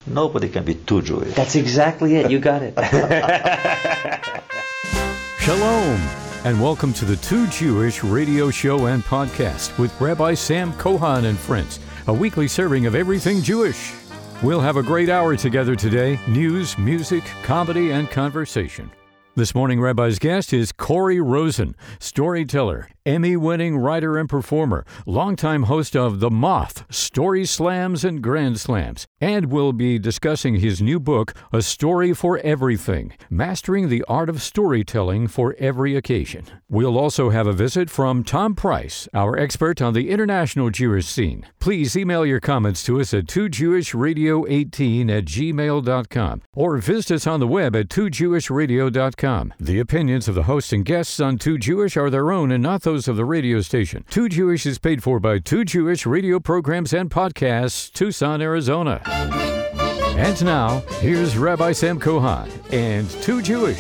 Nobody can be too Jewish. That's exactly it. You got it. Shalom, and welcome to the Too Jewish radio show and podcast with Rabbi Sam Kohan and friends, a weekly serving of everything Jewish. We'll have a great hour together today. News, music, comedy, and conversation. This morning, Rabbi's guest is Corey Rosen, storyteller, Emmy-winning writer and performer, longtime host of The Moth, Story Slams and Grand Slams, and we'll be discussing his new book, A Story for Everything, Mastering the Art of Storytelling for Every Occasion. We'll also have a visit from Tom Price, our expert on the international Jewish scene. Please email your comments to us at 2jewishradio18@gmail.com or visit us on the web at 2jewishradio.com. The opinions of the hosts and guests on Too Jewish are their own and not those of the radio station. Too Jewish is paid for by Too Jewish radio programs and podcasts, Tucson, Arizona. And now, here's Rabbi Sam Kohan and Too Jewish.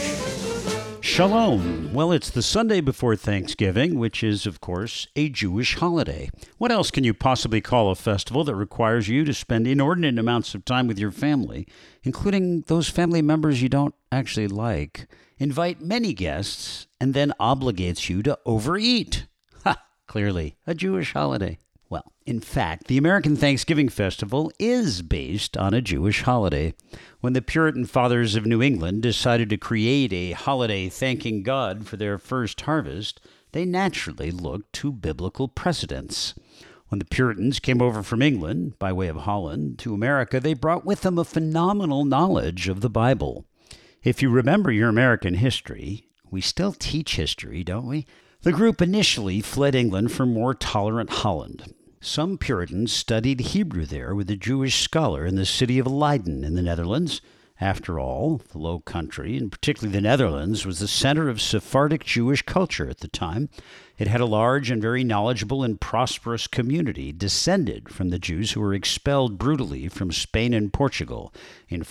Shalom. Well, it's the Sunday before Thanksgiving, which is, of course, a Jewish holiday. What else can you possibly call a festival that requires you to spend inordinate amounts of time with your family, including those family members you don't actually like, invite many guests, and then obligates you to overeat? Ha! Clearly, a Jewish holiday. Well, in fact, the American Thanksgiving Festival is based on a Jewish holiday. When the Puritan fathers of New England decided to create a holiday thanking God for their first harvest, they naturally looked to biblical precedents. When the Puritans came over from England, by way of Holland, to America, they brought with them a phenomenal knowledge of the Bible. If you remember your American history, we still teach history, don't we? The group initially fled England for more tolerant Holland. Some Puritans studied Hebrew there with a Jewish scholar in the city of Leiden in the Netherlands. After all, the Low Country, and particularly the Netherlands, was the center of Sephardic Jewish culture at the time. It had a large and very knowledgeable and prosperous community descended from the Jews who were expelled brutally from Spain and Portugal in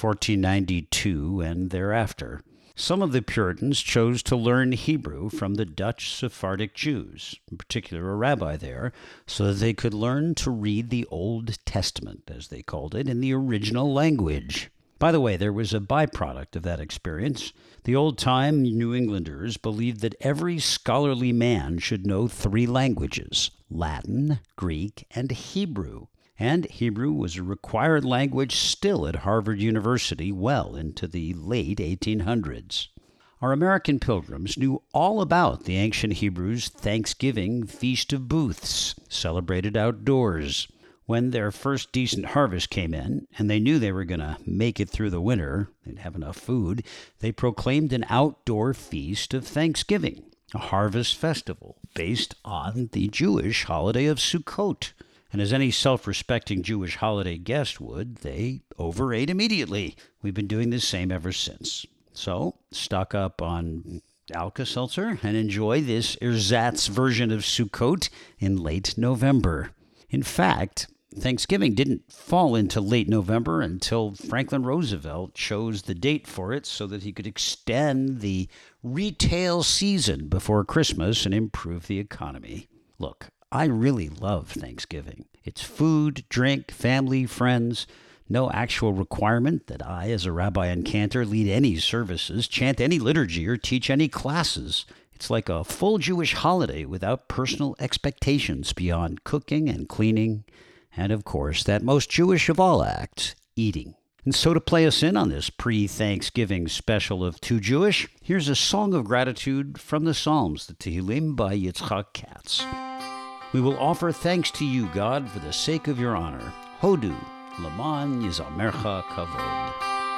1492 and thereafter. Some of the Puritans chose to learn Hebrew from the Dutch Sephardic Jews, in particular a rabbi there, so that they could learn to read the Old Testament, as they called it, in the original language. By the way, there was a byproduct of that experience. The old-time New Englanders believed that every scholarly man should know 3 languages, Latin, Greek, and Hebrew. And Hebrew was a required language still at Harvard University well into the late 1800s. Our American pilgrims knew all about the ancient Hebrews' Thanksgiving Feast of Booths, celebrated outdoors. When their first decent harvest came in, and they knew they were going to make it through the winter, they'd have enough food, they proclaimed an outdoor feast of Thanksgiving, a harvest festival based on the Jewish holiday of Sukkot. And as any self-respecting Jewish holiday guest would, they overate immediately. We've been doing the same ever since. So, stock up on Alka-Seltzer and enjoy this ersatz version of Sukkot in late November. In fact, Thanksgiving didn't fall into late November until Franklin Roosevelt chose the date for it so that he could extend the retail season before Christmas and improve the economy. Look, I really love Thanksgiving. It's food, drink, family, friends. No actual requirement that I, as a rabbi and cantor, lead any services, chant any liturgy, or teach any classes. It's like a full Jewish holiday without personal expectations beyond cooking and cleaning, and of course, that most Jewish of all acts, eating. And so to play us in on this pre-Thanksgiving special of Too Jewish, here's a song of gratitude from the Psalms, the Tehillim by Yitzchak Katz. We will offer thanks to you, God, for the sake of your honor. Hodu, Laman Yizamercha Kavod.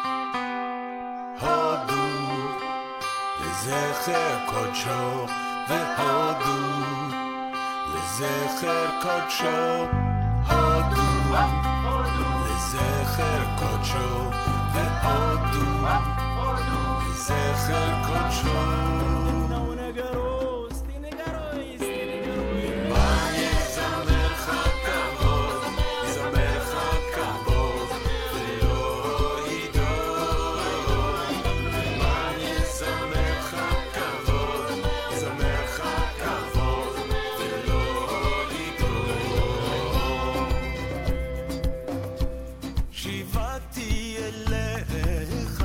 Hodu, Lezecher Kodsho, Vehodu, Lezecher Kodsho, Hodu, Lezecher Kodsho, Vehodu, Lezecher Kodsho. Shiva באתי אליך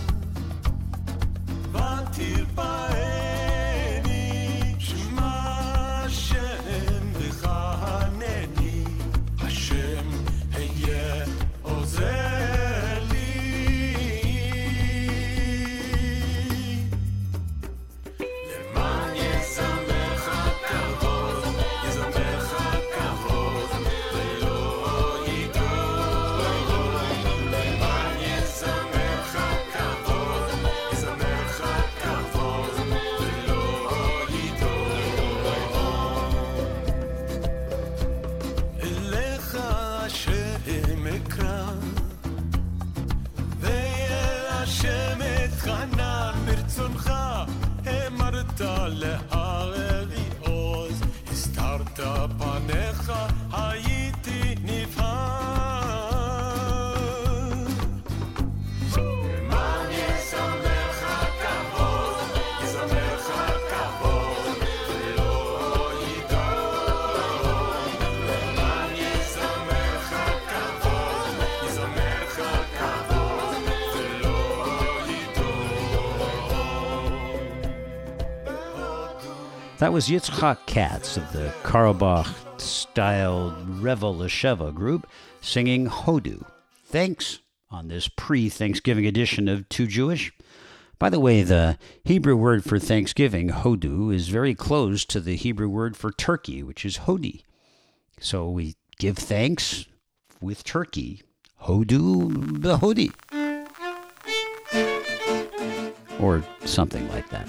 ותרפאני שמע השם וחנני השם היה עוזר לי למען יזמרך כבוד יזמרך כבוד ולא ידור למען יזמרך כבוד יזמרך כבוד ולא ידור אליך השם אקרא ואל השם אתחנן ברצונך אמרת להעלי עוז הסתרת פניך הייתי נבהל למען יזמרך כבוד יזמרך כבוד ולא ידור למען יזמרך כבוד יזמרך כבוד ולא That was Yitzchak Katz of the Karlbach-styled Revel Lesheva group singing Hodu. Thanks on this pre-Thanksgiving edition of Too Jewish. By the way, the Hebrew word for Thanksgiving, Hodu, is very close to the Hebrew word for turkey, which is Hodi. So we give thanks with turkey. Hodu Behodi. Or something like that.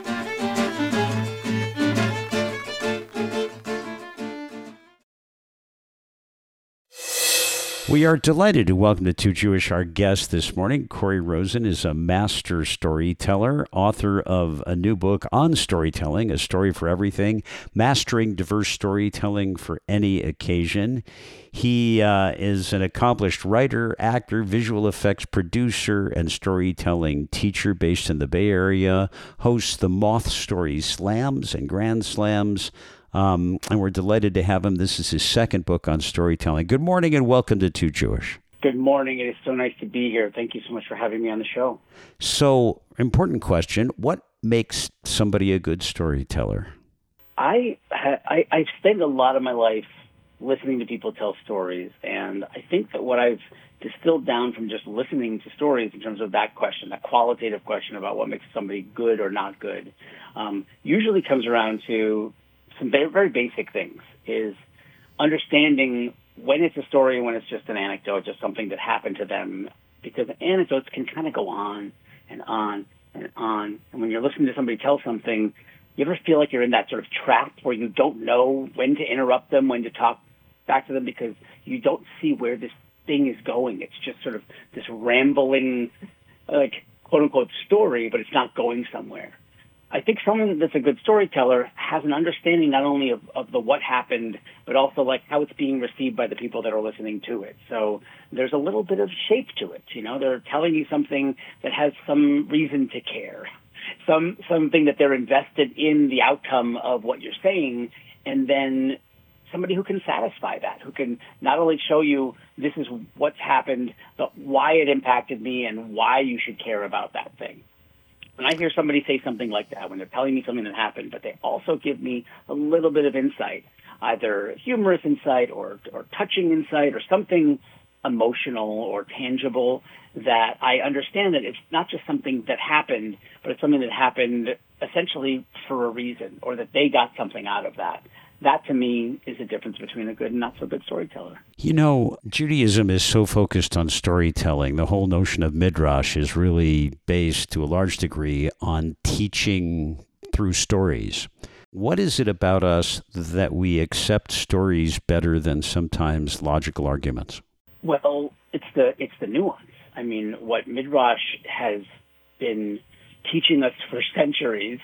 We are delighted to welcome to Too Jewish our guest this morning. Corey Rosen is a master storyteller, author of a new book on storytelling, A Story for Everything, Mastering Diverse Storytelling for Any Occasion. He is an accomplished writer, actor, visual effects producer, and storytelling teacher based in the Bay Area, hosts the Moth Story Slams and Grand Slams, and we're delighted to have him. This is his second book on storytelling. Good morning and welcome to Too Jewish. Good morning. It is so nice to be here. Thank you so much for having me on the show. So, important question. What makes somebody a good storyteller? I've spent a lot of my life listening to people tell stories, and I think that what I've distilled down from just listening to stories in terms of that question, that qualitative question about what makes somebody good or not good, usually comes around to some very, very basic things, is understanding when it's a story and when it's just an anecdote, just something that happened to them, because anecdotes can kind of go on and on and on. And when you're listening to somebody tell something, you ever feel like you're in that sort of trap where you don't know when to interrupt them, when to talk back to them, because you don't see where this thing is going? It's just sort of this rambling, like, quote-unquote story, but it's not going somewhere. I think someone that's a good storyteller has an understanding not only of the what happened, but also like how it's being received by the people that are listening to it. So there's a little bit of shape to it. You know, they're telling you something that has some reason to care, something that they're invested in the outcome of what you're saying, and then somebody who can satisfy that, who can not only show you this is what's happened, but why it impacted me and why you should care about that thing. When I hear somebody say something like that, when they're telling me something that happened, but they also give me a little bit of insight, either humorous insight or touching insight or something emotional or tangible, that I understand that it's not just something that happened, but it's something that happened essentially for a reason, or that they got something out of that. That, to me, is the difference between a good and not so good storyteller. You know, Judaism is so focused on storytelling. The whole notion of midrash is really based to a large degree on teaching through stories. What is it about us that we accept stories better than sometimes logical arguments? Well, it's the nuance. I mean, what midrash has been teaching us for centuries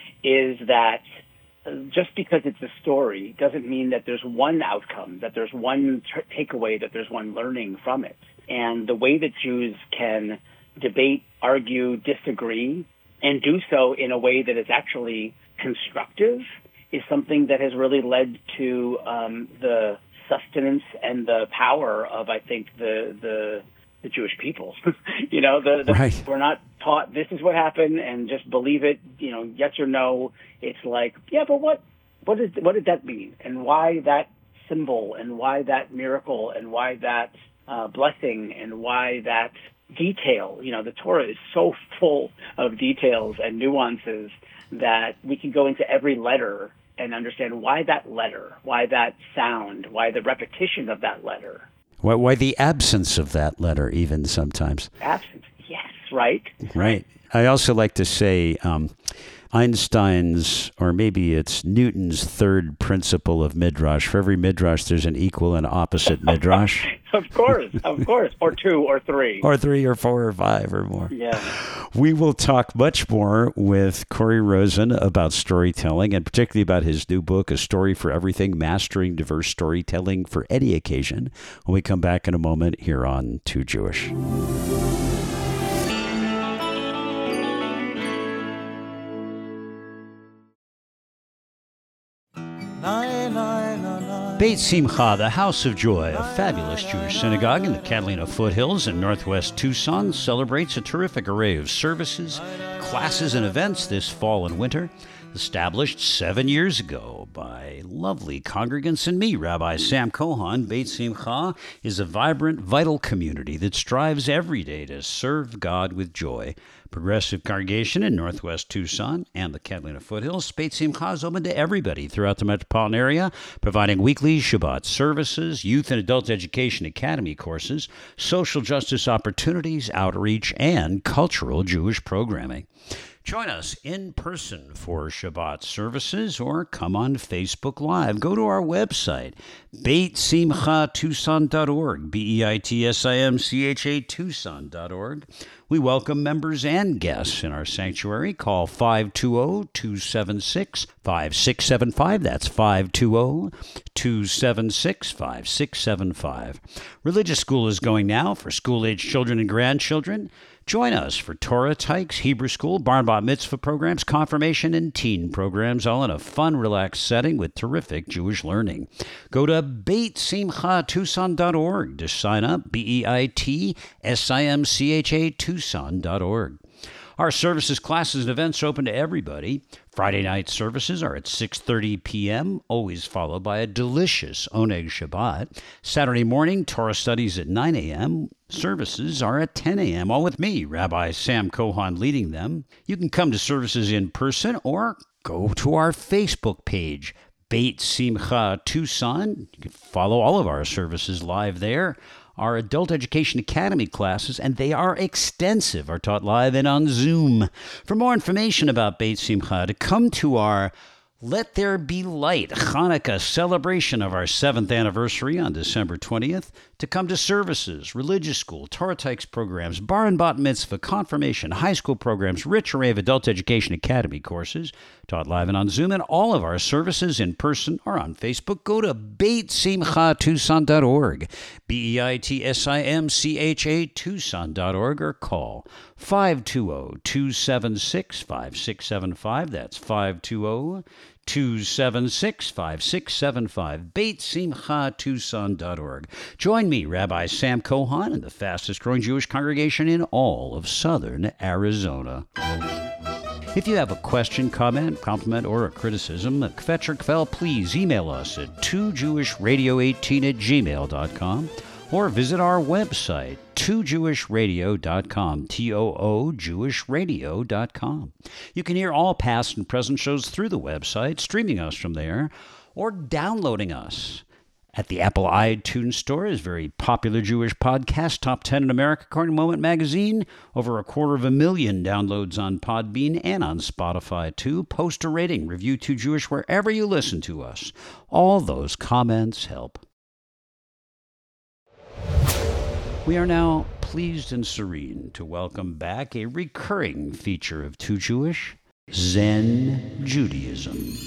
is that just because it's a story doesn't mean that there's one outcome, that there's one takeaway, that there's one learning from it. And the way that Jews can debate, argue, disagree, and do so in a way that is actually constructive is something that has really led to the sustenance and the power of, I think, the the Jewish people. You know, Right. we're not taught this is what happened and just believe it, you know, yes or no. It's like, yeah, but what did that mean? And why that symbol? And why that miracle? And why that blessing? And why that detail? You know, the Torah is so full of details and nuances that we can go into every letter and understand why that letter, why that sound, why the repetition of that letter. Why the absence of that letter, even sometimes. Absence, yes, right? Right. I also like to say Einstein's, or maybe it's Newton's third principle of Midrash. For every Midrash, there's an equal and opposite Midrash. Of course. Or two or three. Or 3 or 4 or 5 or more. Yeah. We will talk much more with Corey Rosen about storytelling, and particularly about his new book, A Story for Everything, Mastering Diverse Storytelling for Any Occasion, when we come back in a moment here on Too Jewish. Beit Simcha, the House of Joy, a fabulous Jewish synagogue in the Catalina foothills in northwest Tucson, celebrates a terrific array of services, classes, and events this fall and winter. Established 7 years ago by lovely congregants and me, Rabbi Sam Cohen, Beit Simcha is a vibrant, vital community that strives every day to serve God with joy. Progressive congregation in northwest Tucson and the Catalina foothills, Beit Simcha is open to everybody throughout the metropolitan area, providing weekly Shabbat services, youth and adult education academy courses, social justice opportunities, outreach, and cultural Jewish programming. Join us in person for Shabbat services or come on Facebook Live. Go to our website, BeitSimchaTucson.org, BeitSimcha Tucson.org. We welcome members and guests in our sanctuary. Call 520-276-5675. That's 520-276-5675. Religious school is going now for school-age children and grandchildren. Join us for Torah Tykes, Hebrew School, Bar and Bat Mitzvah programs, confirmation, and teen programs, all in a fun, relaxed setting with terrific Jewish learning. Go to BeitSimchaTucson.org to sign up, BeitSimcha Tucson.org. Our services, classes, and events are open to everybody. Friday night services are at 6:30 p.m., always followed by a delicious Oneg Shabbat. Saturday morning, Torah studies at 9 a.m. Services are at 10 a.m., all with me, Rabbi Sam Cohen, leading them. You can come to services in person or go to our Facebook page, Beit Simcha Tucson. You can follow all of our services live there. Our Adult Education Academy classes, and they are extensive, are taught live and on Zoom. For more information about Beit Simcha, to come to our Let There Be Light Hanukkah celebration of our 7th anniversary on December 20th, to come to services, religious school, Torah Tykes programs, Bar and Bat Mitzvah, confirmation, high school programs, rich array of Adult Education Academy courses, taught live and on Zoom, and all of our services in person or on Facebook. Go to BeitSimchaTucson.org, BeitSimcha Tucson.org, or call 520-276-5675. That's 520-276-5675, BeitSimchaTucson.org. Join me, Rabbi Sam Cohen, in the fastest growing Jewish congregation in all of southern Arizona. If you have a question, comment, compliment, or a criticism, kvetch or kvel, please email us at 2jewishradio18@gmail.com or visit our website, 2jewishradio.com, T-O-O, jewishradio.com. You can hear all past and present shows through the website, streaming us from there, or downloading us. At the Apple iTunes Store is very popular Jewish podcast, top 10 in America, according to Moment Magazine. Over 250,000 downloads on Podbean and on Spotify, too. Post a rating, review Too Jewish wherever you listen to us. All those comments help. We are now pleased and serene to welcome back a recurring feature of Too Jewish, Zen Judaism.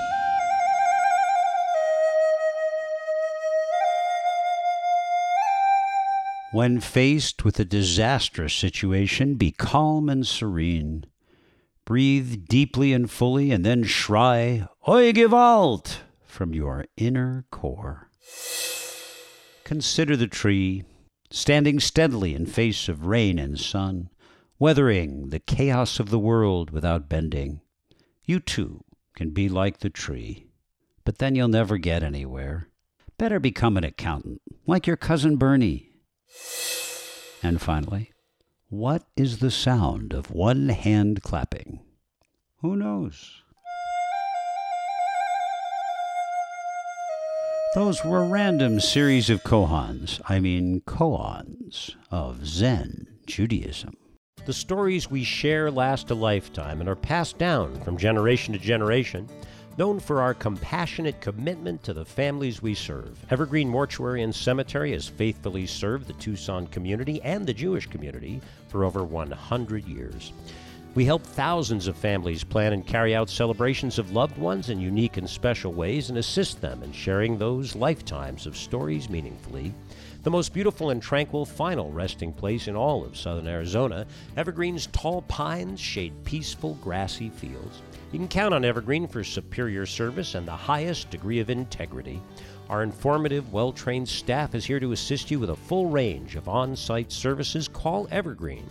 When faced with a disastrous situation, be calm and serene. Breathe deeply and fully, and then schrei, Oi Gewalt, from your inner core. Consider the tree, standing steadily in face of rain and sun, weathering the chaos of the world without bending. You too can be like the tree, but then you'll never get anywhere. Better become an accountant, like your cousin Bernie. And finally, what is the sound of one hand clapping? Who knows? Those were a random series of koans of Zen Judaism. The stories we share last a lifetime and are passed down from generation to generation, known for our compassionate commitment to the families we serve. Evergreen Mortuary and Cemetery has faithfully served the Tucson community and the Jewish community for over 100 years. We help thousands of families plan and carry out celebrations of loved ones in unique and special ways and assist them in sharing those lifetimes of stories meaningfully. The most beautiful and tranquil final resting place in all of southern Arizona, Evergreen's tall pines shade peaceful grassy fields. You can count on Evergreen for superior service and the highest degree of integrity. Our informative, well-trained staff is here to assist you with a full range of on-site services. Call Evergreen,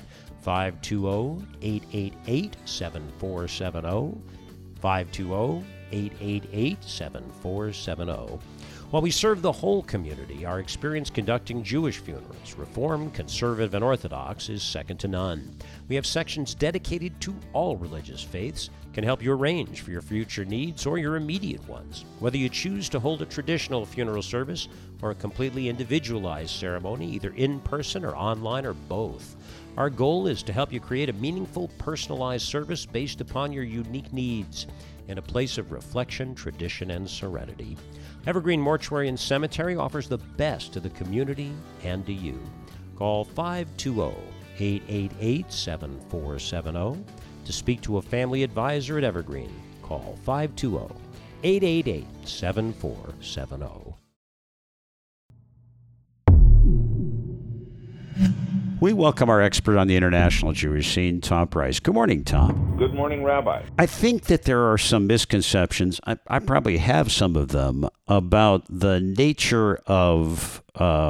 520-888-7470, 520-888-7470. While we serve the whole community, our experience conducting Jewish funerals, Reformed, Conservative, and Orthodox, is second to none. We have sections dedicated to all religious faiths, can help you arrange for your future needs or your immediate ones. Whether you choose to hold a traditional funeral service or a completely individualized ceremony, either in person or online or both, our goal is to help you create a meaningful, personalized service based upon your unique needs in a place of reflection, tradition, and serenity. Evergreen Mortuary and Cemetery offers the best to the community and to you. Call 520-888-7470 to speak to a family advisor at Evergreen. Call 520-888-7470. We welcome our expert on the international Jewish scene, Tom Price. Good morning, Tom. Good morning, Rabbi. I think that there are some misconceptions, I probably have some of them, about the nature of,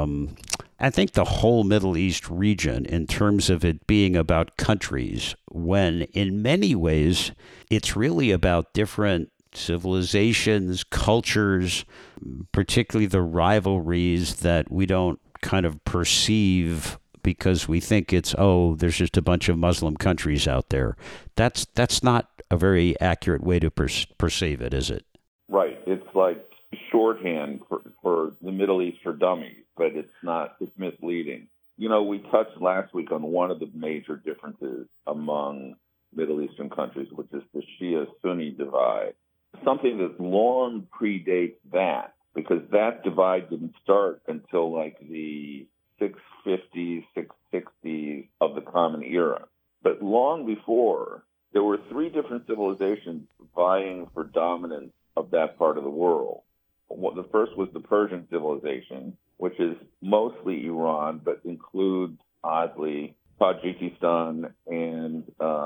I think, the whole Middle East region in terms of it being about countries, when in many ways it's really about different civilizations, cultures, particularly the rivalries that we don't kind of perceive because we think it's, there's just a bunch of Muslim countries out there. That's not a very accurate way to perceive it, is it? Right. It's like shorthand for the Middle East for dummies, but it's not. It's misleading. You know, we touched last week on one of the major differences among Middle Eastern countries, which is the Shia-Sunni divide. Something that long predates that, because that divide didn't start until like the 650s, 660s of the Common Era. But long before, there were three different civilizations vying for dominance of that part of the world. The first was the Persian civilization, which is mostly Iran, but includes, oddly, Tajikistan and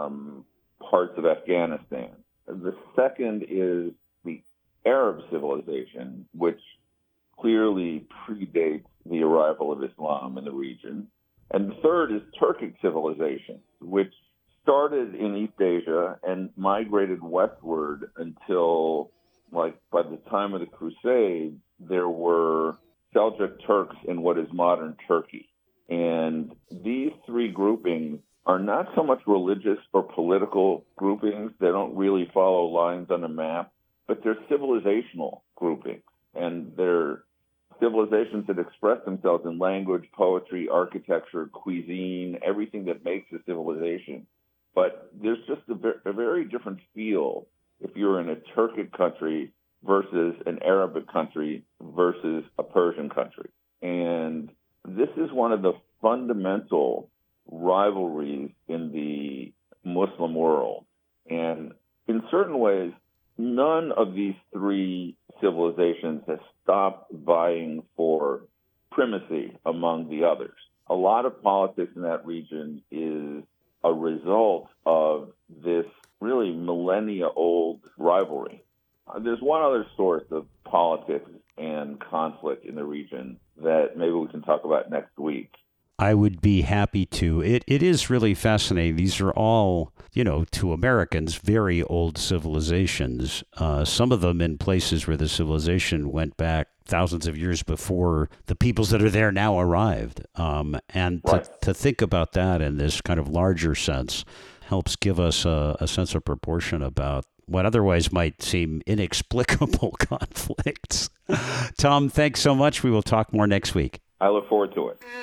parts of Afghanistan. The second is the Arab civilization, which clearly predates the arrival of Islam in the region. And the third is Turkic civilization, which started in East Asia and migrated westward until, like, by the time of the Crusades, there were Seljuk Turks in what is modern Turkey. And these three groupings are not so much religious or political groupings. They don't really follow lines on a map, but they're civilizational groupings. And they're civilizations that express themselves in language, poetry, architecture, cuisine, everything that makes a civilization. But there's just a very different feel if you're in a Turkic country versus an Arabic country versus a Persian country. And this is one of the fundamental rivalries in the Muslim world. And in certain ways, none of these three civilizations has stopped vying for primacy among the others. A lot of politics in that region is a result of this really millennia-old rivalry. There's one other source of politics and conflict in the region that maybe we can talk about next week. I would be happy to. It is really fascinating. These are all, to Americans, very old civilizations. Some of them in places where the civilization went back thousands of years before the peoples that are there now arrived. And Right. to think about that in this kind of larger sense helps give us a sense of proportion about what otherwise might seem inexplicable conflicts. Tom, thanks so much. We will talk more next week. I look forward to it.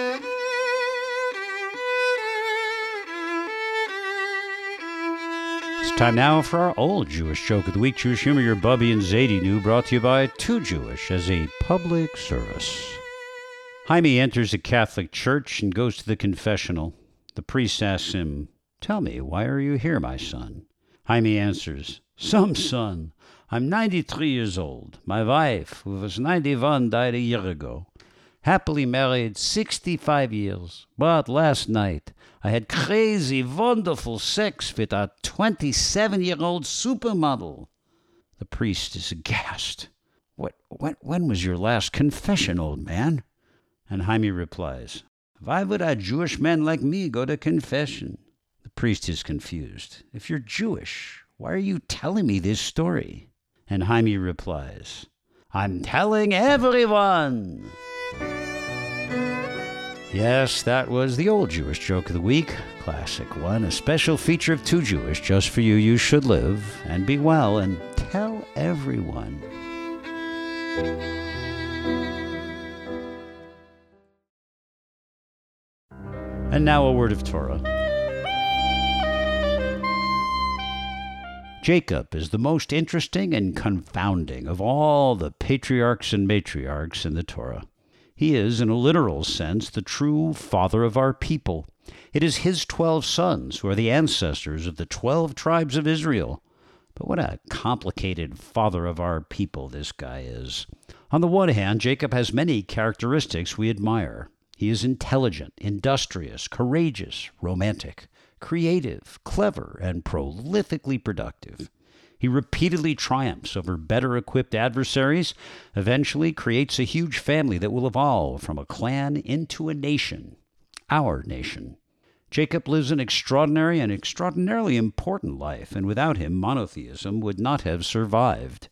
It's time now for our old Jewish joke of the week. Jewish humor, your Bubby and Zadie New, brought to you by Too Jewish as a public service. Jaime enters a Catholic church and goes to the confessional. The priest asks him, "Tell me, why are you here, my son?" Jaime answers, "Some son. I'm 93 years old. My wife, who was 91, died a year ago. Happily married 65 years. But last night, I had crazy, wonderful sex with a 27-year-old supermodel." The priest is aghast. When was your last confession, old man?" And Jaime replies, "Why would a Jewish man like me go to confession?" The priest is confused. "If you're Jewish, why are you telling me this story?" And Jaime replies, "I'm telling everyone." Yes, that was the old Jewish joke of the week. Classic one, a special feature of Too Jewish, just for you. You should live and be well and tell everyone. And now a word of Torah. Jacob is the most interesting and confounding of all the patriarchs and matriarchs in the Torah. He is, in a literal sense, the true father of our people. It is his 12 sons who are the ancestors of the 12 tribes of Israel. But what a complicated father of our people this guy is. On the one hand, Jacob has many characteristics we admire. He is intelligent, industrious, courageous, romantic, creative, clever, and prolifically productive. He repeatedly triumphs over better-equipped adversaries, eventually creates a huge family that will evolve from a clan into a nation, our nation. Jacob lives an extraordinary and extraordinarily important life, and without him, monotheism would not have survived.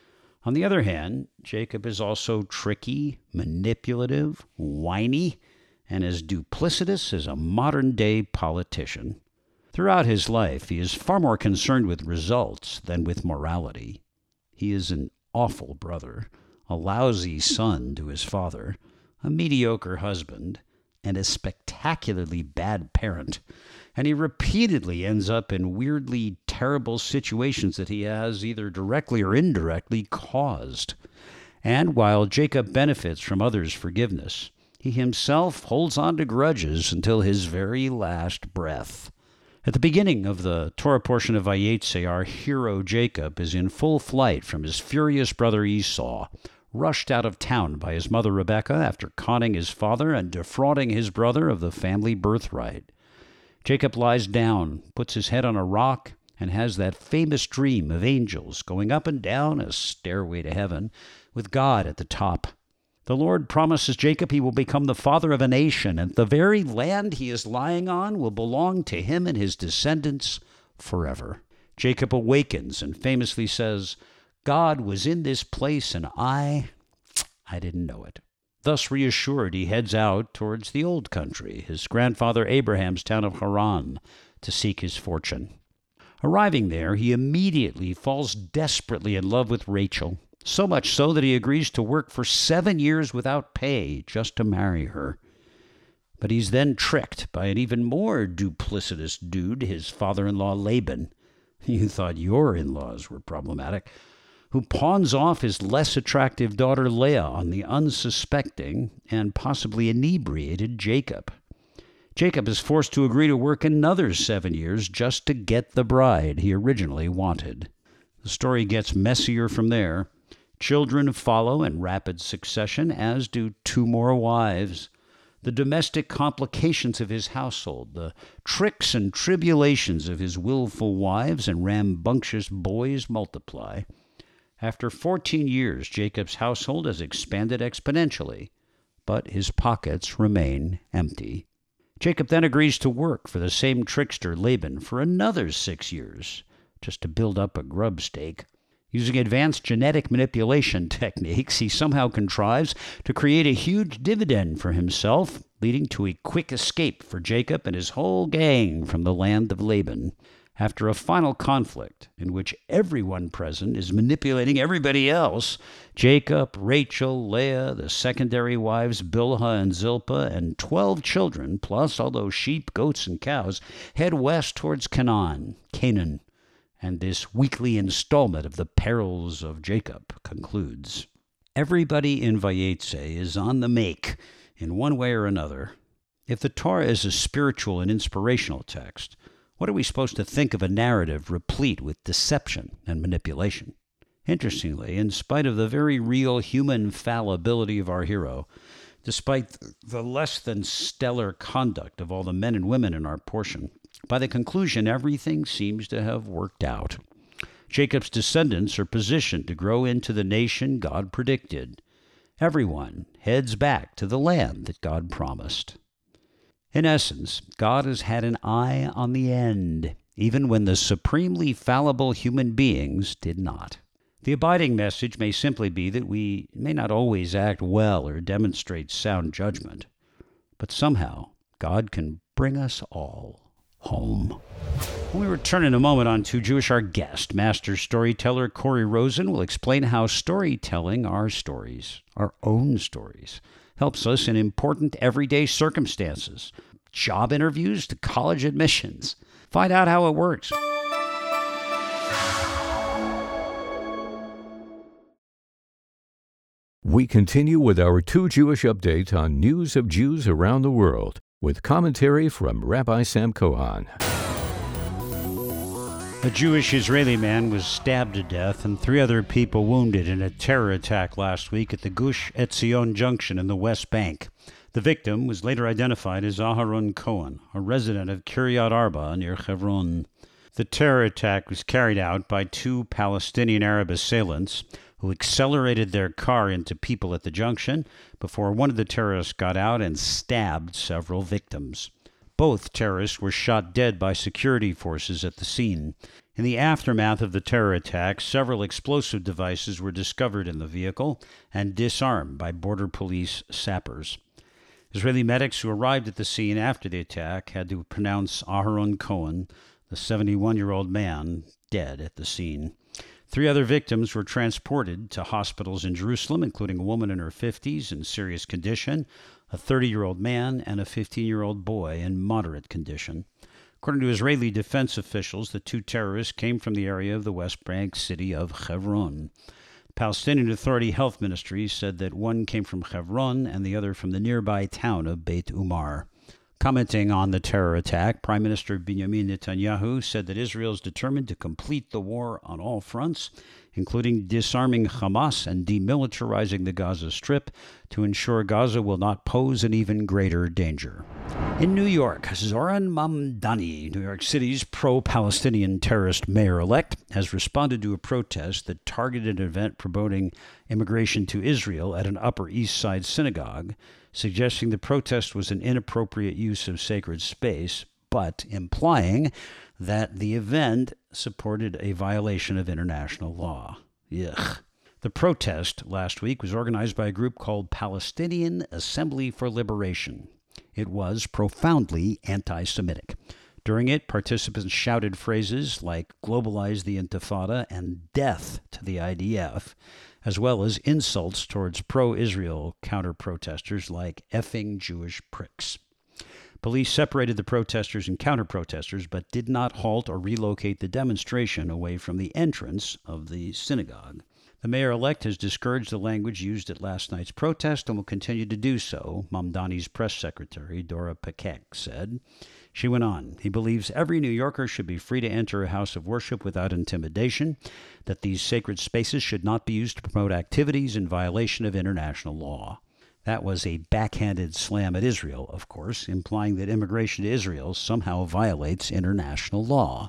On the other hand, Jacob is also tricky, manipulative, whiny, and as duplicitous as a modern-day politician. Throughout his life, he is far more concerned with results than with morality. He is an awful brother, a lousy son to his father, a mediocre husband, and a spectacularly bad parent. And he repeatedly ends up in weirdly terrible situations that he has either directly or indirectly caused. And while Jacob benefits from others' forgiveness, he himself holds on to grudges until his very last breath. At the beginning of the Torah portion of Vayetze, our hero Jacob is in full flight from his furious brother Esau, rushed out of town by his mother Rebekah after conning his father and defrauding his brother of the family birthright. Jacob lies down, puts his head on a rock, and has that famous dream of angels going up and down a stairway to heaven, with God at the top. The Lord promises Jacob he will become the father of a nation, and the very land he is lying on will belong to him and his descendants forever. Jacob awakens and famously says, "God was in this place, and I didn't know it." Thus reassured, he heads out towards the old country, his grandfather Abraham's town of Haran, to seek his fortune. Arriving there, he immediately falls desperately in love with Rachel, so much so that he agrees to work for 7 years without pay just to marry her. But he's then tricked by an even more duplicitous dude, his father-in-law Laban. You thought your in-laws were problematic. Who pawns off his less attractive daughter Leah on the unsuspecting and possibly inebriated Jacob. Jacob is forced to agree to work another 7 years just to get the bride he originally wanted. The story gets messier from there. Children follow in rapid succession, as do 2 more wives. The domestic complications of his household, the tricks and tribulations of his willful wives and rambunctious boys multiply. After 14 years, Jacob's household has expanded exponentially, but his pockets remain empty. Jacob then agrees to work for the same trickster Laban for another 6 years, just to build up a grub stake. Using advanced genetic manipulation techniques, he somehow contrives to create a huge dividend for himself, leading to a quick escape for Jacob and his whole gang from the land of Laban. After a final conflict in which everyone present is manipulating everybody else, Jacob, Rachel, Leah, the secondary wives Bilhah and Zilpah, and 12 children, plus all those sheep, goats, and cows, head west towards Canaan, and this weekly installment of the Perils of Jacob concludes. Everybody in Vayetze is on the make in one way or another. If the Torah is a spiritual and inspirational text, what are we supposed to think of a narrative replete with deception and manipulation? Interestingly, in spite of the very real human fallibility of our hero, despite the less than stellar conduct of all the men and women in our portion, by the conclusion, everything seems to have worked out. Jacob's descendants are positioned to grow into the nation God predicted. Everyone heads back to the land that God promised. In essence, God has had an eye on the end, even when the supremely fallible human beings did not. The abiding message may simply be that we may not always act well or demonstrate sound judgment, but somehow God can bring us all home. When we return in a moment on Too Jewish, our guest, master storyteller Corey Rosen, will explain how storytelling our stories, our own stories, helps us in important everyday circumstances, job interviews to college admissions. Find out how it works. We continue with our Too Jewish update on news of Jews around the world, with commentary from Rabbi Sam Kohan. A Jewish Israeli man was stabbed to death and 3 other people wounded in a terror attack last week at the Gush Etzion Junction in the West Bank. The victim was later identified as Aharon Cohen, a resident of Kiryat Arba near Hebron. The terror attack was carried out by 2 Palestinian Arab assailants who accelerated their car into people at the junction before one of the terrorists got out and stabbed several victims. Both terrorists were shot dead by security forces at the scene. In the aftermath of the terror attack, several explosive devices were discovered in the vehicle and disarmed by border police sappers. Israeli medics who arrived at the scene after the attack had to pronounce Aharon Cohen, the 71-year-old man, dead at the scene. 3 other victims were transported to hospitals in Jerusalem, including a woman in her 50s in serious condition, a 30-year-old man, and a 15-year-old boy in moderate condition. According to Israeli defense officials, the 2 terrorists came from the area of the West Bank city of Hebron. The Palestinian Authority Health Ministry said that one came from Hebron and the other from the nearby town of Beit Umar. Commenting on the terror attack, Prime Minister Benjamin Netanyahu said that Israel is determined to complete the war on all fronts, including disarming Hamas and demilitarizing the Gaza Strip to ensure Gaza will not pose an even greater danger. In New York, Zoran Mamdani, New York City's pro-Palestinian terrorist mayor-elect, has responded to a protest that targeted an event promoting immigration to Israel at an Upper East Side synagogue, suggesting the protest was an inappropriate use of sacred space, but implying that the event supported a violation of international law. Yuck. The protest last week was organized by a group called Palestinian Assembly for Liberation. It was profoundly anti-Semitic. During it, participants shouted phrases like "globalize the Intifada" and "death to the IDF," as well as insults towards pro-Israel counter-protesters like "effing Jewish pricks." Police separated the protesters and counter-protesters, but did not halt or relocate the demonstration away from the entrance of the synagogue. The mayor-elect has discouraged the language used at last night's protest and will continue to do so, Mamdani's press secretary, Dora Pakek, said. She went on, he believes every New Yorker should be free to enter a house of worship without intimidation, that these sacred spaces should not be used to promote activities in violation of international law. That was a backhanded slam at Israel, of course, implying that immigration to Israel somehow violates international law.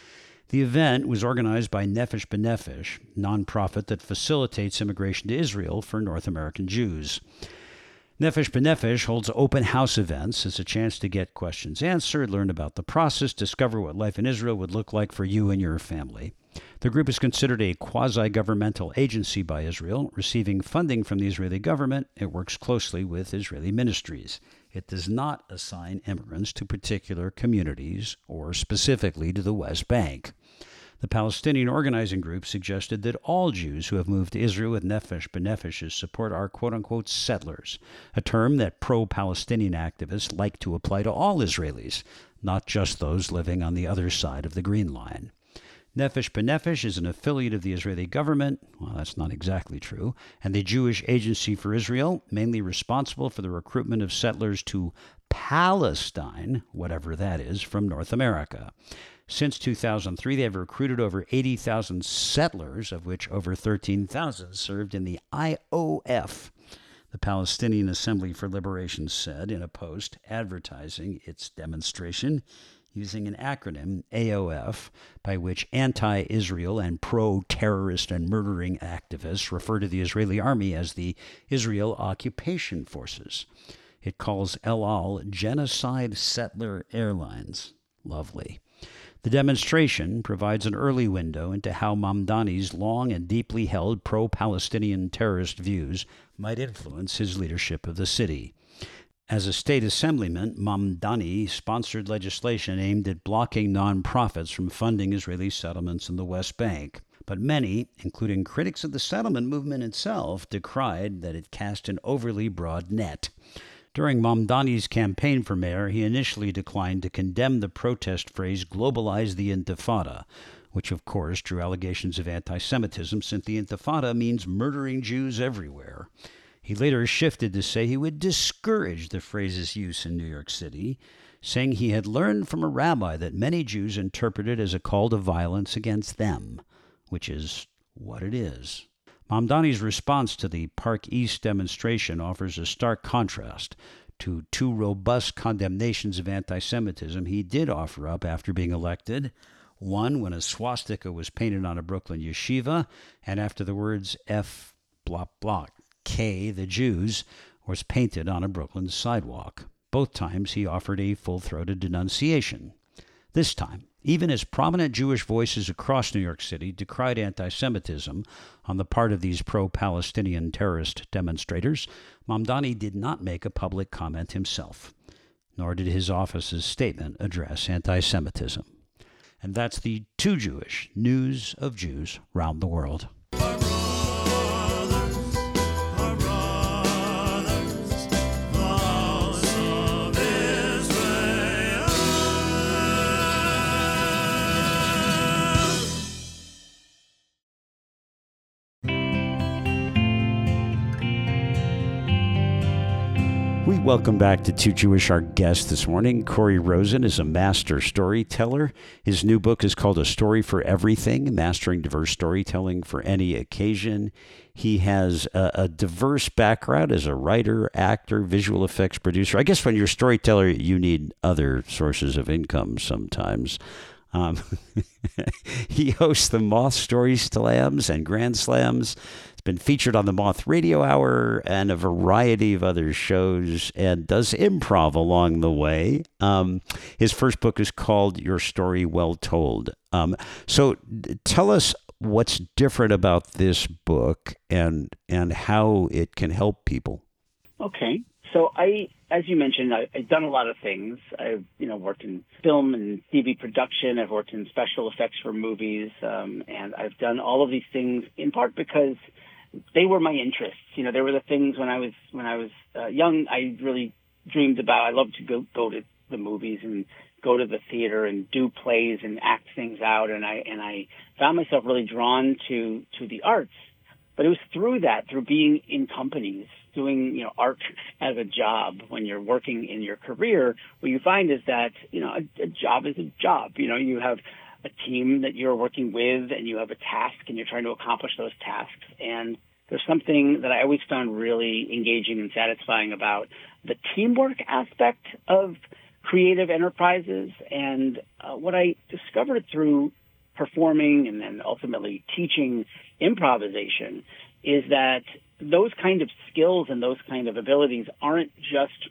The event was organized by Nefesh B'Nefesh, a nonprofit that facilitates immigration to Israel for North American Jews. Nefesh B'Nefesh holds open house events as a chance to get questions answered, learn about the process, discover what life in Israel would look like for you and your family. The group is considered a quasi-governmental agency by Israel, receiving funding from the Israeli government. It works closely with Israeli ministries. It does not assign immigrants to particular communities or specifically to the West Bank. The Palestinian organizing group suggested that all Jews who have moved to Israel with Nefesh B'Nefesh's support are quote-unquote settlers, a term that pro-Palestinian activists like to apply to all Israelis, not just those living on the other side of the Green Line. Nefesh B'Nefesh is an affiliate of the Israeli government. Well, that's not exactly true. And the Jewish Agency for Israel, mainly responsible for the recruitment of settlers to Palestine, whatever that is, from North America. Since 2003, they have recruited over 80,000 settlers, of which over 13,000 served in the IOF. The Palestinian Assembly for Liberation said in a post advertising its demonstration using an acronym, AOF, by which anti-Israel and pro-terrorist and murdering activists refer to the Israeli army as the Israel Occupation Forces. It calls El Al Genocide Settler Airlines. Lovely. The demonstration provides an early window into how Mamdani's long and deeply held pro-Palestinian terrorist views might influence his leadership of the city. As a state assemblyman, Mamdani sponsored legislation aimed at blocking nonprofits from funding Israeli settlements in the West Bank. But many, including critics of the settlement movement itself, decried that it cast an overly broad net. During Mamdani's campaign for mayor, he initially declined to condemn the protest phrase globalize the Intifada, which of course drew allegations of anti-Semitism since the Intifada means murdering Jews everywhere. He later shifted to say he would discourage the phrase's use in New York City, saying he had learned from a rabbi that many Jews interpret it as a call to violence against them, which is what it is. Mamdani's response to the Park East demonstration offers a stark contrast to two robust condemnations of anti-Semitism he did offer up after being elected. One when a swastika was painted on a Brooklyn yeshiva, and after the words F blah blah K, the Jews, was painted on a Brooklyn sidewalk. Both times he offered a full-throated denunciation. This time, even as prominent Jewish voices across New York City decried anti-Semitism on the part of these pro-Palestinian terrorist demonstrators, Mamdani did not make a public comment himself, nor did his office's statement address anti-Semitism. And that's the Too Jewish news of Jews round the world. Welcome back to Too Jewish. Our guest this morning, Corey Rosen, is a master storyteller. His new book is called A Story for Everything, Mastering Diverse Storytelling for Any Occasion. He has a diverse background as a writer, actor, visual effects producer. I guess when you're a storyteller, you need other sources of income sometimes. He hosts the Moth Story Slams and Grand Slams. It's been featured on the Moth Radio Hour and a variety of other shows, and does improv along the way. His first book is called Your Story Well Told. So tell us what's different about this book and how it can help people. Okay. So as you mentioned, I've done a lot of things. I've, worked in film and TV production. I've worked in special effects for movies. And I've done all of these things in part because they were my interests. They were the things when I was young, I really dreamed about. I loved to go to the movies and go to the theater and do plays and act things out. And I found myself really drawn to the arts. But it was through being in companies, doing, art as a job when you're working in your career, what you find is that, a job is a job. You have a team that you're working with and you have a task and you're trying to accomplish those tasks. And there's something that I always found really engaging and satisfying about the teamwork aspect of creative enterprises. And what I discovered through performing and then ultimately teaching improvisation is that those kind of skills and those kind of abilities aren't just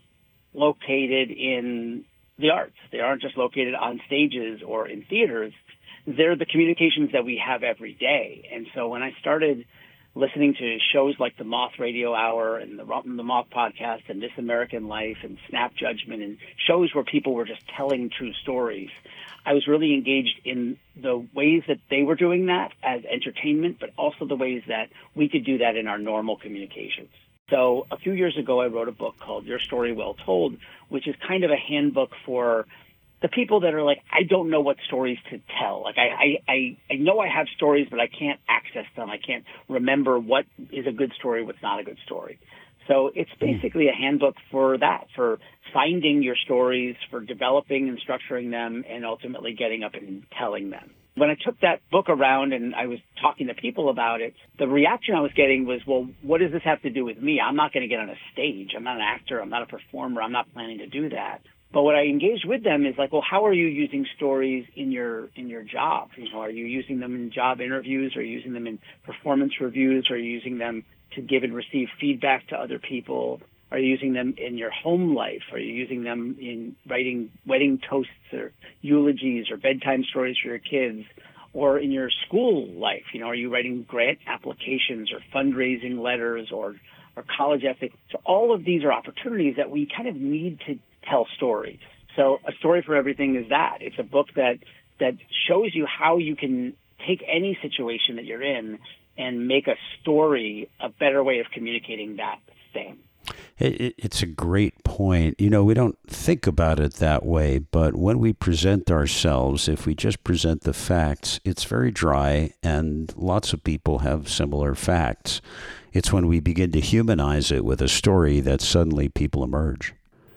located in the arts. They aren't just located on stages or in theaters. They're the communications that we have every day. And so when I started listening to shows like the Moth Radio Hour and the Moth Podcast and This American Life and Snap Judgment and shows where people were just telling true stories, I was really engaged in the ways that they were doing that as entertainment, but also the ways that we could do that in our normal communications. So a few years ago, I wrote a book called Your Story Well Told, which is kind of a handbook for the people that are like, I don't know what stories to tell. Like, I know I have stories, but I can't access them. I can't remember what is a good story, what's not a good story. So it's basically a handbook for that, for finding your stories, for developing and structuring them, and ultimately getting up and telling them. When I took that book around and I was talking to people about it, the reaction I was getting was, well, what does this have to do with me? I'm not going to get on a stage. I'm not an actor. I'm not a performer. I'm not planning to do that. But what I engaged with them is like, well, how are you using stories in your job? You know, are you using them in job interviews? Are you using them in performance reviews? Are you using them to give and receive feedback to other people? Are you using them in your home life? Are you using them in writing wedding toasts or eulogies or bedtime stories for your kids? Or in your school life? You know, are you writing grant applications or fundraising letters or college ethics? So all of these are opportunities that we kind of need to tell stories. So A Story for Everything is that. It's a book that shows you how you can take any situation that you're in and make a story a better way of communicating that thing. It's a great point. You know, we don't think about it that way, but when we present ourselves, if we just present the facts, it's very dry, and lots of people have similar facts. It's when we begin to humanize it with a story that suddenly people emerge.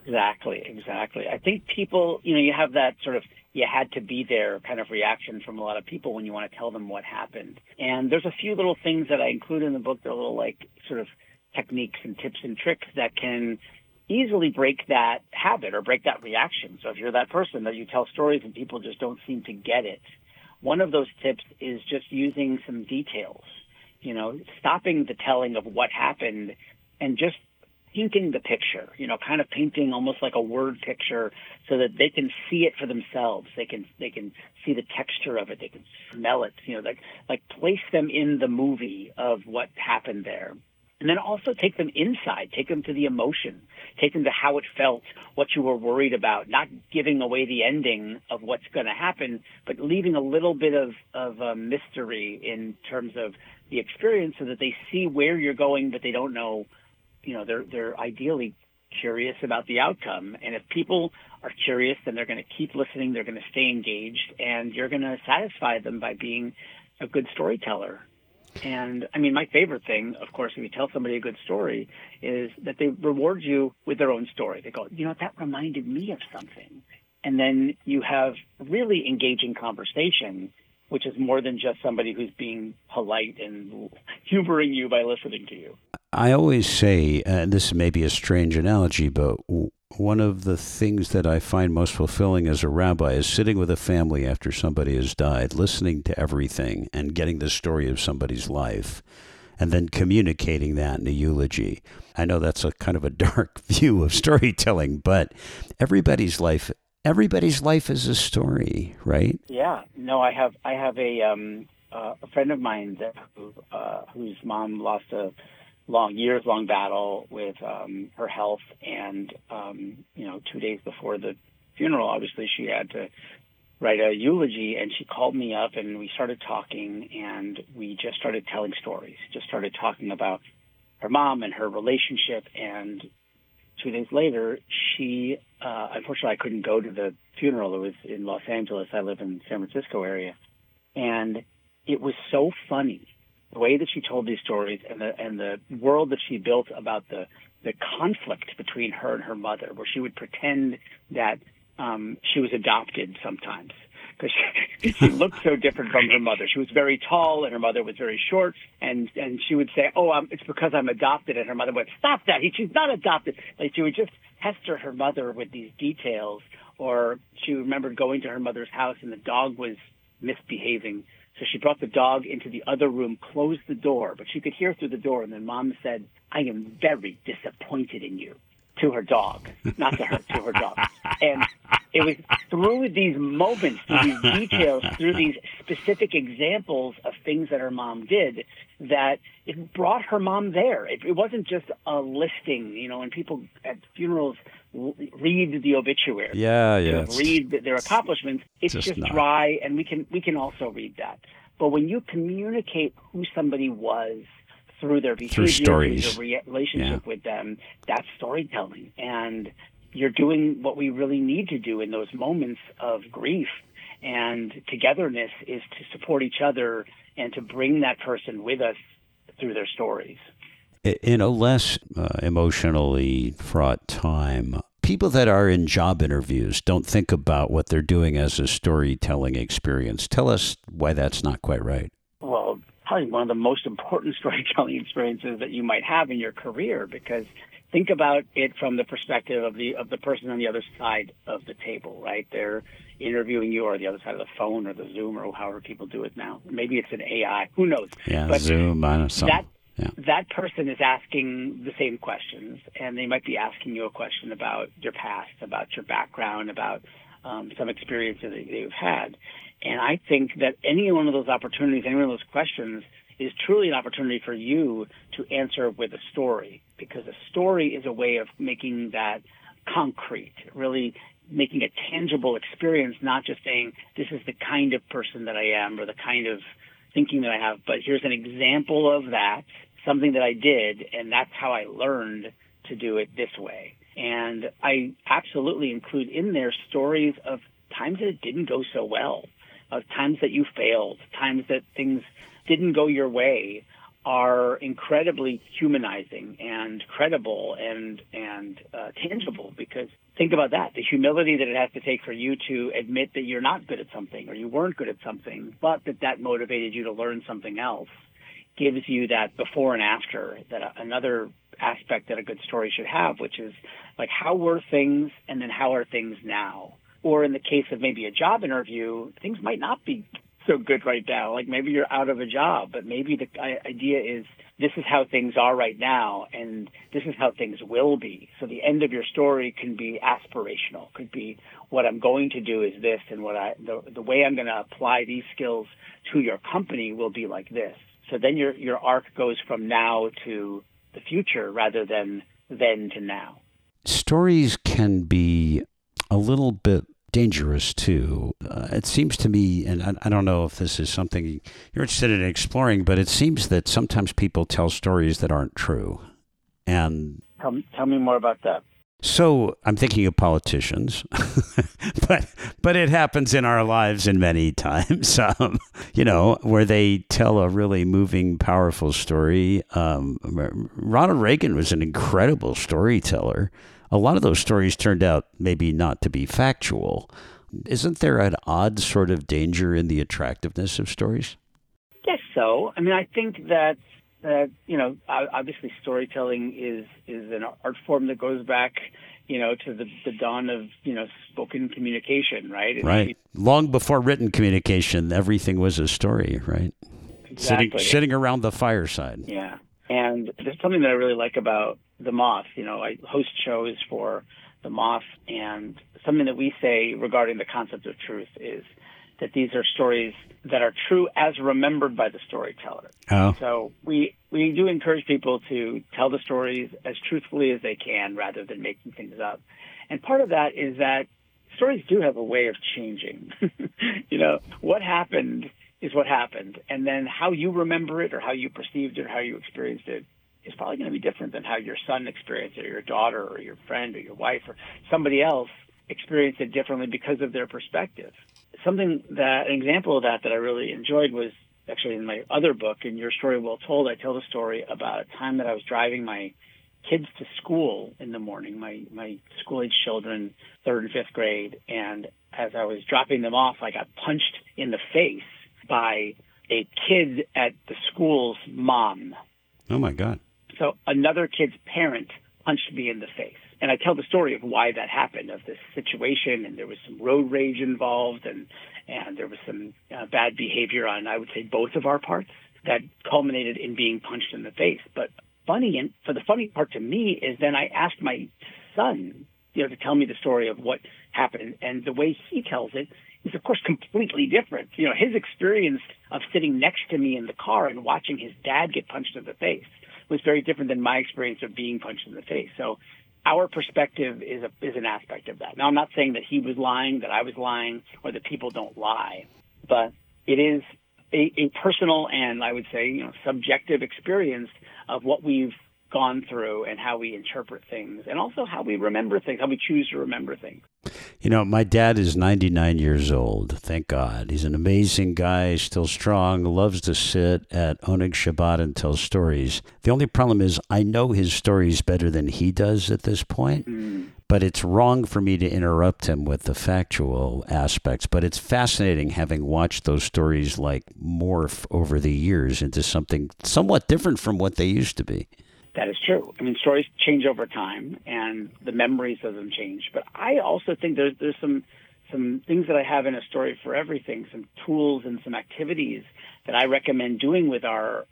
Exactly. I think people, you know, you have that sort of you had to be there kind of reaction from a lot of people when you want to tell them what happened. And there's a few little things that I include in the book. They're little like sort of techniques and tips and tricks that can easily break that habit or break that reaction. So if you're that person that you tell stories and people just don't seem to get it, one of those tips is just using some details, you know, stopping the telling of what happened and just painting the picture, you know, kind of painting almost like a word picture so that they can see it for themselves. They can see the texture of it. They can smell it, you know, like place them in the movie of what happened there. And then also take them inside, take them to the emotion, take them to how it felt, what you were worried about, not giving away the ending of what's going to happen, but leaving a little bit of mystery in terms of the experience so that they see where you're going, but they don't know. You know, they're ideally curious about the outcome. And if people are curious, then they're going to keep listening, they're going to stay engaged, and you're going to satisfy them by being a good storyteller. And, I mean, my favorite thing, of course, if you tell somebody a good story, is that they reward you with their own story. They go, you know, that reminded me of something. And then you have really engaging conversation, which is more than just somebody who's being polite and humoring you by listening to you. I always say, and this may be a strange analogy, but one of the things that I find most fulfilling as a rabbi is sitting with a family after somebody has died, listening to everything and getting the story of somebody's life, and then communicating that in a eulogy. I know that's a kind of a dark view of storytelling, but everybody's life is a story, right? Yeah. No, I have a friend of mine whose mom lost a years-long battle with her health, and 2 days before the funeral, obviously she had to write a eulogy, and she called me up, and we started talking, and we just started telling stories, just started talking about her mom and her relationship, and 2 days later, she, unfortunately, I couldn't go to the funeral. It was in Los Angeles. I live in the San Francisco area, and it was so funny. The way that she told these stories and the world that she built about the conflict between her and her mother, where she would pretend that she was adopted sometimes because she looked so different from her mother. She was very tall and her mother was very short, and she would say, it's because I'm adopted, and her mother would, stop that, she's not adopted. Like, she would just pester her mother with these details. Or she remembered going to her mother's house and the dog was misbehaving. So she brought the dog into the other room, closed the door, but she could hear through the door. And then Mom said, "I am very disappointed in you," to her dog, not to her, to her dog. And it was through these moments, through these details, through these specific examples of things that her mom did, that it brought her mom there. It wasn't just a listing, when people at funerals read the obituary, read their accomplishments. It's just dry, and we can also read that. But when you communicate who somebody was through their behavior, through stories, their relationship with them, that's storytelling. And you're doing what we really need to do in those moments of grief and togetherness, is to support each other and to bring that person with us through their stories. In a less emotionally fraught time, people that are in job interviews don't think about what they're doing as a storytelling experience. Tell us why that's not quite right. Well, probably one of the most important storytelling experiences that you might have in your career, because think about it from the perspective of the person on the other side of the table, right? They're interviewing you, or the other side of the phone or the Zoom or however people do it now. Maybe it's an AI. Who knows? Yeah, but Zoom. I know something. That person is asking the same questions, and they might be asking you a question about your past, about your background, about some experience that you've had. And I think that any one of those opportunities, any one of those questions, is truly an opportunity for you to answer with a story, because a story is a way of making that concrete, really making a tangible experience, not just saying this is the kind of person that I am or the kind of thinking that I have, but here's an example of that, something that I did, and that's how I learned to do it this way. And I absolutely include in there stories of times that it didn't go so well, of times that you failed, times that things didn't go your way, are incredibly humanizing and credible and tangible. Because think about that, the humility that it has to take for you to admit that you're not good at something or you weren't good at something, but that motivated you to learn something else, gives you that before and after, that another aspect that a good story should have, which is like, how were things and then how are things now? Or in the case of maybe a job interview, things might not be so good right now. Like maybe you're out of a job, but maybe the idea is this is how things are right now, and this is how things will be. So the end of your story can be aspirational, could be what I'm going to do is this, and the way I'm going to apply these skills to your company will be like this. So then your arc goes from now to the future rather than then to now. Stories can be a little bit dangerous too. It seems to me, and I don't know if this is something you're interested in exploring, but it seems that sometimes people tell stories that aren't true. And tell me more about that. So I'm thinking of politicians, but it happens in our lives in many times, where they tell a really moving, powerful story. Ronald Reagan was an incredible storyteller. A lot of those stories turned out maybe not to be factual. Isn't there an odd sort of danger in the attractiveness of stories? Yes, so. I mean, I think that obviously storytelling is an art form that goes back, to the dawn of, spoken communication, right? Right. Long before written communication, everything was a story, right? Exactly. Sitting around the fireside. Yeah. And there's something that I really like about The Moth. I host shows for The Moth, and something that we say regarding the concept of truth is that these are stories that are true as remembered by the storyteller. Oh. So we do encourage people to tell the stories as truthfully as they can rather than making things up. And part of that is that stories do have a way of changing. What happened is what happened. And then how you remember it or how you perceived it or how you experienced it is probably going to be different than how your son experienced it or your daughter or your friend or your wife or somebody else experienced it differently because of their perspective. An example of that I really enjoyed was actually in my other book, in Your Story Well Told. I tell the story about a time that I was driving my kids to school in the morning, my school-age children, 3rd and 5th grade, and as I was dropping them off, I got punched in the face by a kid at the school's mom. Oh, my God. So another kid's parent punched me in the face. And I tell the story of why that happened, of this situation, and there was some road rage involved, and there was some bad behavior on, I would say, both of our parts that culminated in being punched in the face. But the funny part to me is then I asked my son, to tell me the story of what happened, and the way he tells it is, of course, completely different. His experience of sitting next to me in the car and watching his dad get punched in the face was very different than my experience of being punched in the face. So our perspective is an aspect of that. Now, I'm not saying that he was lying, that I was lying, or that people don't lie, but it is a personal and, I would say, subjective experience of what we've gone through and how we interpret things, and also how we remember things, how we choose to remember things. My dad is 99 years old, thank God. He's an amazing guy, still strong, loves to sit at Oneg Shabbat and tell stories. The only problem is I know his stories better than he does at this point, but it's wrong for me to interrupt him with the factual aspects. But it's fascinating having watched those stories morph over the years into something somewhat different from what they used to be. That is true. I mean, stories change over time, and the memories of them change. But I also think there's some things that I have in A Story for Everything, some tools and some activities that I recommend doing with our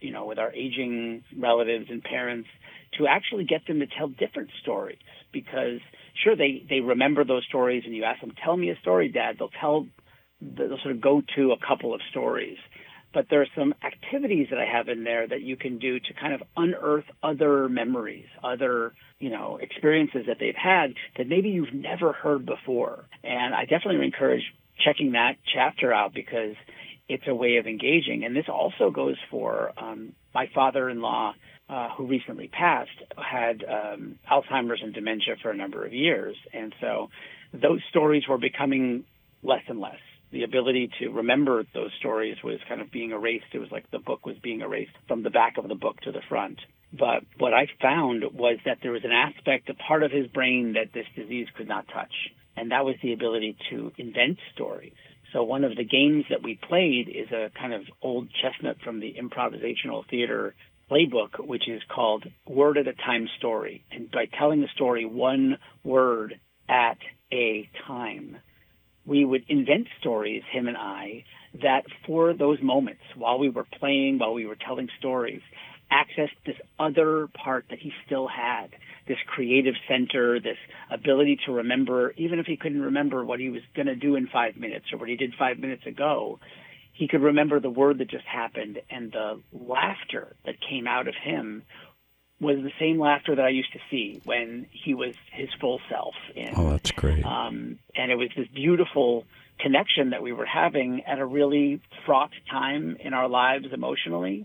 aging relatives and parents to actually get them to tell different stories. Because sure, they remember those stories, and you ask them, "Tell me a story, Dad." They'll sort of go to a couple of stories. But there are some activities that I have in there that you can do to kind of unearth other memories, other, experiences that they've had that maybe you've never heard before. And I definitely encourage checking that chapter out because it's a way of engaging. And this also goes for my father-in-law, who recently passed, had Alzheimer's and dementia for a number of years. And so those stories were becoming less and less. The ability to remember those stories was kind of being erased. It was like the book was being erased from the back of the book to the front. But what I found was that there was an aspect, a part of his brain that this disease could not touch, and that was the ability to invent stories. So one of the games that we played is a kind of old chestnut from the improvisational theater playbook, which is called Word at a Time Story. And by telling the story one word at a time, we would invent stories, him and I, that for those moments, while we were playing, while we were telling stories, accessed this other part that he still had, this creative center, this ability to remember, even if he couldn't remember what he was going to do in 5 minutes or what he did 5 minutes ago, he could remember the word that just happened, and the laughter that came out of him was the same laughter that I used to see when he was his full self. Oh, that's great. And it was this beautiful connection that we were having at a really fraught time in our lives emotionally.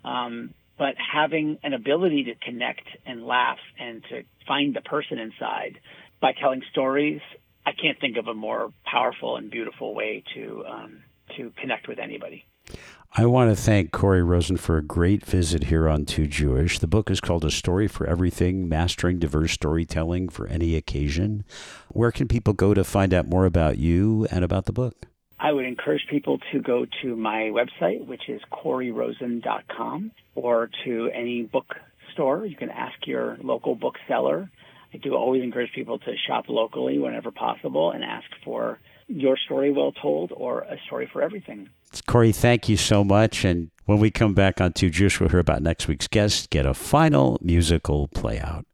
But having an ability to connect and laugh and to find the person inside by telling stories, I can't think of a more powerful and beautiful way to connect with anybody. I want to thank Corey Rosen for a great visit here on Too Jewish. The book is called A Story for Everything, Mastering Diverse Storytelling for Any Occasion. Where can people go to find out more about you and about the book? I would encourage people to go to my website, which is CoreyRosen.com, or to any bookstore. You can ask your local bookseller. I do always encourage people to shop locally whenever possible and ask for Your Story Well Told or A Story for Everything. Corey, thank you so much. And when we come back on Too Jewish, we'll hear about next week's guest, get a final musical play out.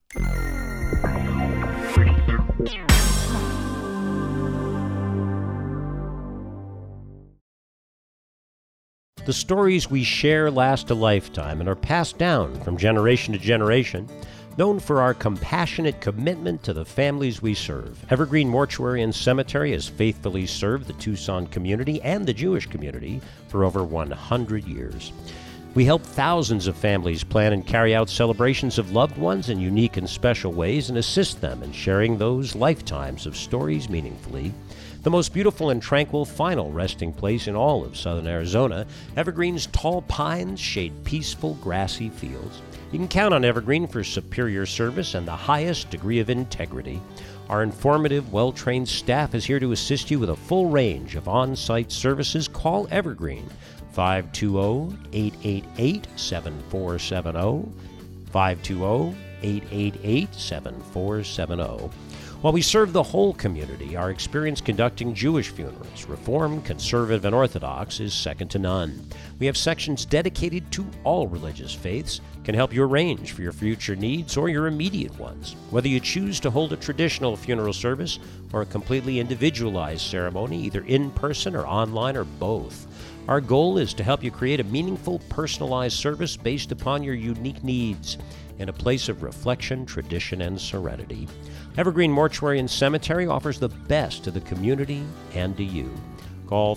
The stories we share last a lifetime and are passed down from generation to generation. Known for our compassionate commitment to the families we serve, Evergreen Mortuary and Cemetery has faithfully served the Tucson community and the Jewish community for over 100 years. We help thousands of families plan and carry out celebrations of loved ones in unique and special ways and assist them in sharing those lifetimes of stories meaningfully. The most beautiful and tranquil final resting place in all of southern Arizona, Evergreen's tall pines shade peaceful grassy fields. You can count on Evergreen for superior service and the highest degree of integrity. Our informative, well-trained staff is here to assist you with a full range of on-site services. Call Evergreen, 520-888-7470, 888-7470. While we serve the whole community, our experience conducting Jewish funerals, Reformed, Conservative, and Orthodox, is second to none. We have sections dedicated to all religious faiths, can help you arrange for your future needs or your immediate ones. Whether you choose to hold a traditional funeral service or a completely individualized ceremony, either in person or online or both, our goal is to help you create a meaningful, personalized service based upon your unique needs in a place of reflection, tradition, and serenity. Evergreen Mortuary and Cemetery offers the best to the community and to you. Call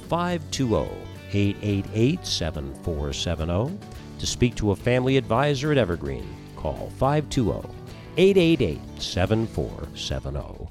520-888-7470 to speak to a family advisor at Evergreen. Call 520-888-7470.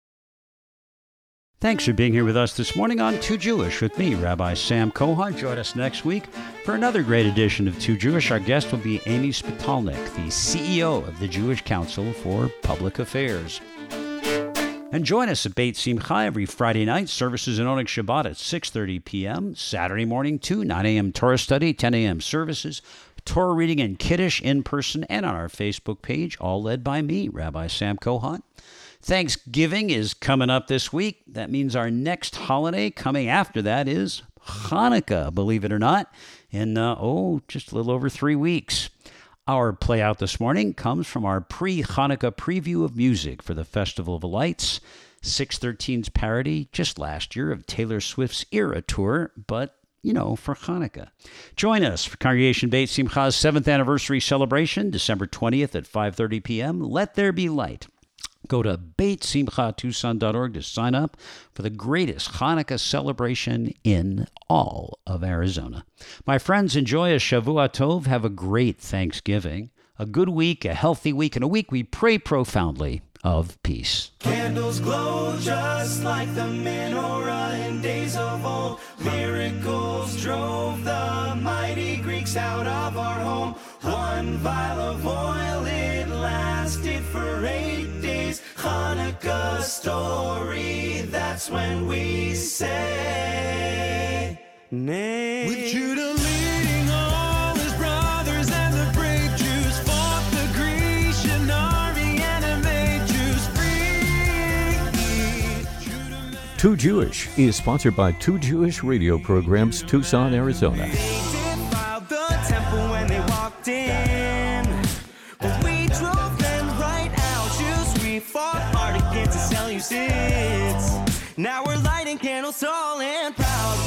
Thanks for being here with us this morning on Too Jewish with me, Rabbi Sam Cohen. Join us next week for another great edition of Too Jewish. Our guest will be Amy Spitalnik, the CEO of the Jewish Council for Public Affairs. And join us at Beit Simcha every Friday night. Services in Oneg Shabbat at 6:30 p.m. Saturday morning too, 9 a.m. Torah study, 10 a.m. services, Torah reading and Kiddush in person and on our Facebook page, all led by me, Rabbi Sam Cohen. Thanksgiving is coming up this week. That means our next holiday coming after that is Hanukkah, believe it or not, in, just a little over 3 weeks. Our play out this morning comes from our pre-Hanukkah preview of music for the Festival of Lights, 613's parody just last year of Taylor Swift's Era Tour, but for Hanukkah. Join us for Congregation Beit Simcha's 7th anniversary celebration, December 20th at 5:30 p.m. Let There Be Light. Go to BeitSimchaTucson.org to sign up for the greatest Hanukkah celebration in all of Arizona. My friends, enjoy a Shavua Tov. Have a great Thanksgiving, a good week, a healthy week, and a week we pray profoundly of peace. Candles glow just like the menorah in days of old. Miracles drove the mighty Greeks out of our home. One vial of oil, it lasted for 8 days. Hanukkah story, that's when we say, nay. With Judah leading all his brothers and the brave Jews fought the Grecian army and made Jews free. Too Jewish is sponsored by Too Jewish Radio Programs, Tucson, Arizona. They defiled the temple when they walked in, but we drove them right out. Jews, we fought hard against the Seleucids. Now we're lighting candles tall and proud.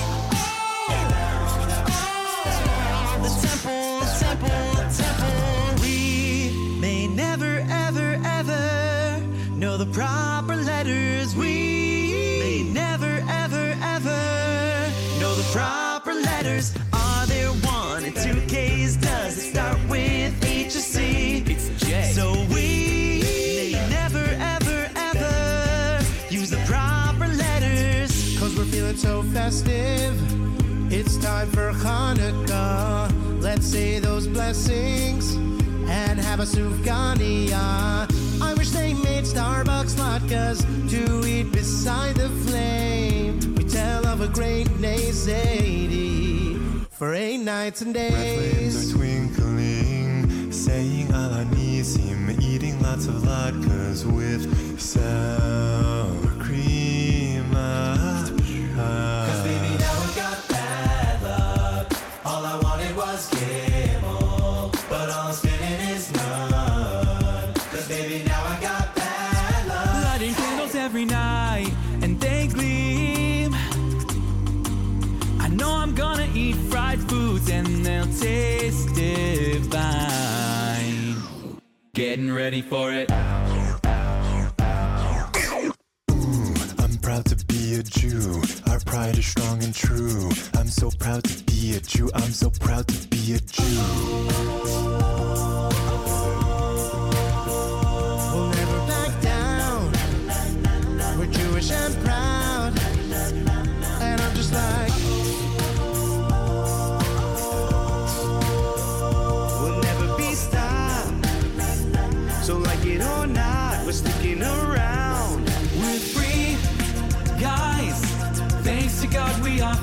The temple. We may never, ever, ever know the proper letters. We may never, ever, ever know the proper letters. Are there 1 and 2 K's? Does it start with H or C? It's J. So we may never, ever, ever use the proper letters. 'Cause we're feeling so festive. It's time for Hanukkah. Let's say those blessings and have a sufganiyah. I wish they made Starbucks latkes to eat beside the flame. We tell of a great Nazadi for 8 nights and days. Red flames are twinkling, saying Ala Nisim, eating lots of latkes with sour cream. 'Cause baby, now I got bad luck. All I wanted was Gimel, but all I'm spinning is none. 'Cause baby, now I got bad luck. Lighting candles every night and they gleam. I know I'm gonna eat fried foods and they'll taste divine. Getting ready for it. I'm proud to be a Jew. Our pride is strong and true. I'm so proud to be a Jew. I'm so proud to be a Jew. We'll never back down. We're Jewish and proud. And I'm just like, we'll never be stopped. So like it or not, we're sticking around. We're free guys. Thanks to God we are